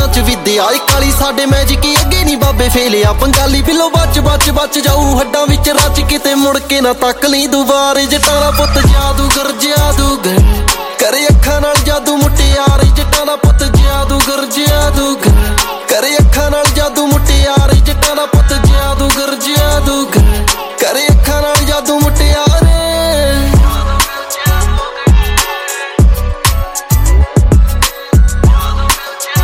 ਅੱਖਾਂ ਚ ਵਿਦਿਆ ਏ ਕਾਲੀ ਸਾਡੇ ਮੈਜਿਕ ਅੱਗੇ ਨੀ ਬਾਬੇ ਫੇਲਿਆ ਪੰਗਾਲੀ ਬਿੱਲੋ ਬਚ ਜਾਊ ਹੱਡਾਂ ਵਿੱਚ ਰਚ ਕਿਤੇ ਮੁੜ ਕੇ ਨਾ ਤੱਕ ਲਈ ਦੁਬਾਰੇ ਜਟਾਂ ਦਾ ਪੁੱਤ ਜਾਦੂਗਰ ਕਰੇ ਅੱਖਾਂ ਨਾਲ ਜਾਦੂ ਮੁਟਿਆਰੇ